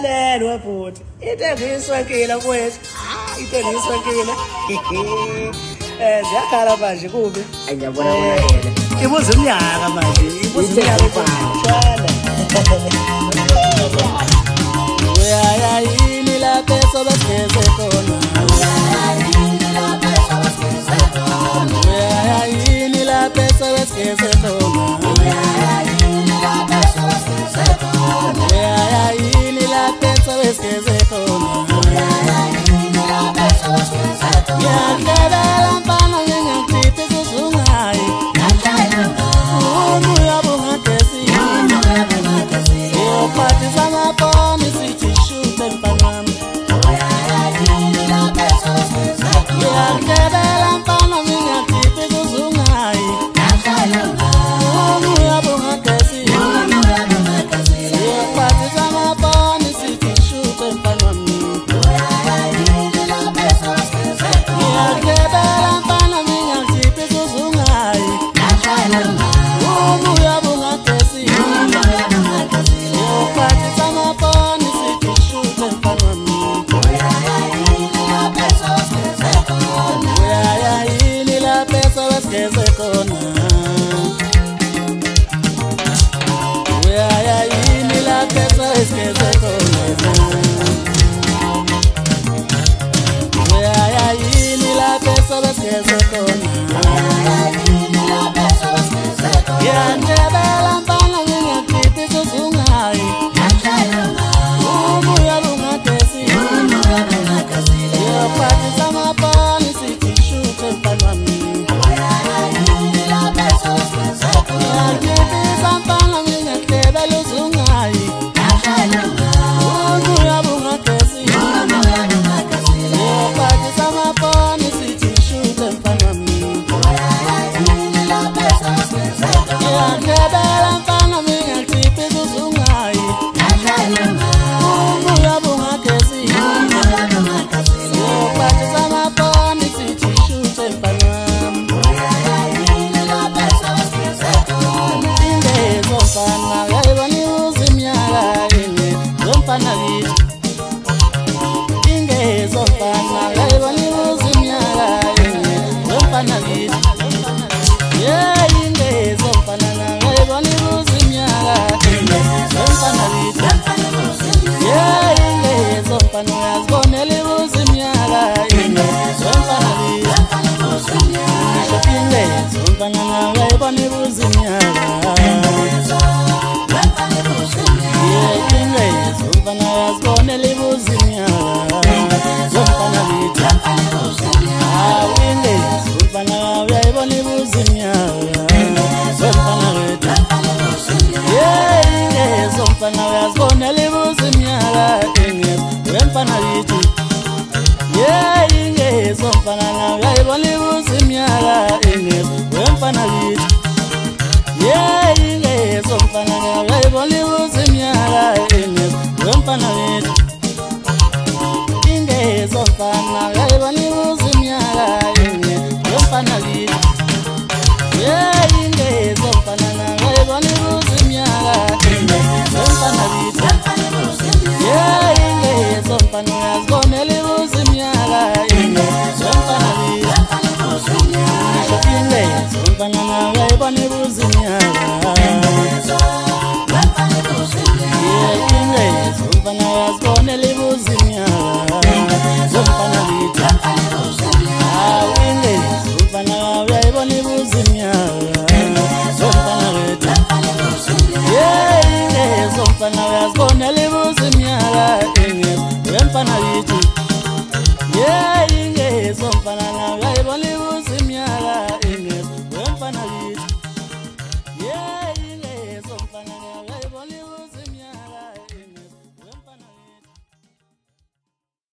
Uyalelwa futhi. Intengiswe nkile mfowethu. Intengiswe nkile. Ziyakhala manje kubi. Ngiyabona bona. Ibuza iminyaka manje. Ibuza iminyaka mfana. Uyayini la pesa basigeze khona. Uyayini la pesa basigeze khona. Uyayini la pesa basigeze khona. Uyayini la pesa basigeze khona. Uyayini la pesa basigeze khona. Uyayini la pesa basigeze khona. Yakela mfana ngingakhithi kuzungayi. Umuntu uyabunga desi. Yophathisa ngaponi sithi shute mfanami. Yakela mfana ngingakhithi kuzungayi. Umuntu uyabunga desi. Yophathisa ngaponi sithi shute mfanami. Yakela mfana ngingakhithi kuzungayi. Umuntu uyabunga desi. Yophathisa ngaponi sithi shute mfanami. Uyayini la pesa basigeze khona. Uyayini la pesa basigeze khona. Uyayini la pesa basigeze khona. Yandebela mfana ngingakhithi kuzungayi. Umuntu uyabunga desi. Yophathisa ngaponi sithi shute mfanami. Yakhiphisa mfana ngingahlebela uzungayi. Umuntu uyabunga desi. Yophathisa ngaponi sithi shute mfanami. Yakebela mfana ngingakhithi kuzungayi. Umuntu uyabunga desi. Yophathisa ngaponi sithi shute mfanami. Ingezo mfana yayibona ibuza iminyaka ine. Zomfana kithi. Ingezo mfana yayibona ibuza iminyaka ine. Zomfana kithi. Ingezo mfana yayibona ibuza iminyaka ine. Zomfana kithi. Ingezo mfana uyazibonela ibuza iminyaka ine. Zomfana kithi. Ingezo mfana yayibona ibuza iminyaka. Ingezo mfana uyazibonela ibuza iminyaka. Zomfana kithi. Ingezo mfana uyayibona ibuza iminyaka. Zomfana kithi. Ingezo mfana uyazibonela ibuza iminyaka. Wemfana kithi. Ingezo mfana uyayibona ibuza iminyaka. Wemfana kithi. Ingezo mfana uyayibona ibuza iminyaka. Wemfana kithi. Ingezo mfana uyayibona ibuza iminyaka. Wemfana kithi. Ingezo mfana uyayibona ibuza iminyaka. Wemfana kithi. Ingezo mfana uyazibonela ibuza iminyaka. Wemfana kithi. Ingezo mfana uyayibona ibuza iminyaka. Ingezo mfana uyazibonela ibuza iminyaka. Wemfana kithi. Ingezo mfana uyayibona ibuza iminyaka. Wemfana kithi. Ingezo mfana uyazibonela ibuza iminyaka.